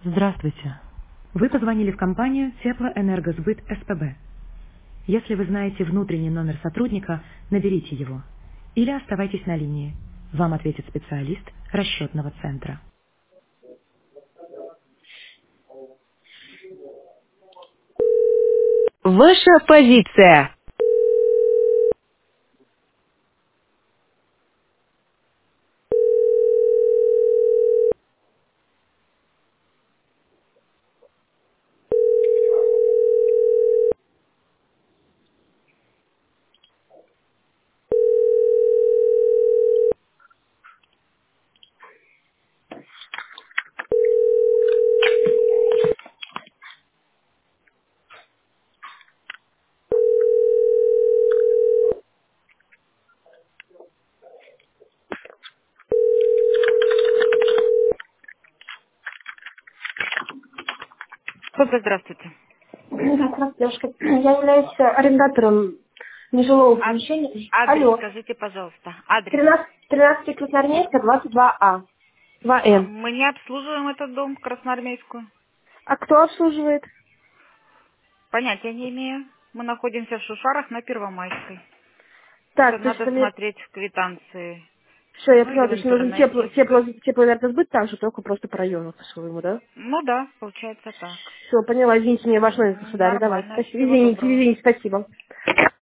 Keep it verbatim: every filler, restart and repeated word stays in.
Здравствуйте. Вы позвонили в компанию Теплоэнергосбыт СПБ. Если вы знаете внутренний номер сотрудника, наберите его. Или оставайтесь на линии. Вам ответит специалист расчетного центра. Ваша позиция. Сколько здравствуйте? Здравствуйте, девушка. Я являюсь э, арендатором нежилого А- помещения. адрес Алло. скажите, пожалуйста. Адрес. тринадцать, тринадцать Красноармейска, двадцать два А. два А, Н. мы не обслуживаем этот дом, Красноармейскую. А кто обслуживает? Понятия не имею. Мы находимся в Шушарах на Первомайской. Это Так, то есть надо это мне... смотреть в квитанции. Все, я Ну или поняла, в то есть мне нужен тепло, интернете. тепло, теплоэнергосбыт так же, только просто по району по-своему, да? Ну да, получается так. Все, поняла, извините, мне ваш номер, М, сударь, давайте. Нормально. Спасибо. Всего Извините, доброго. извините, спасибо.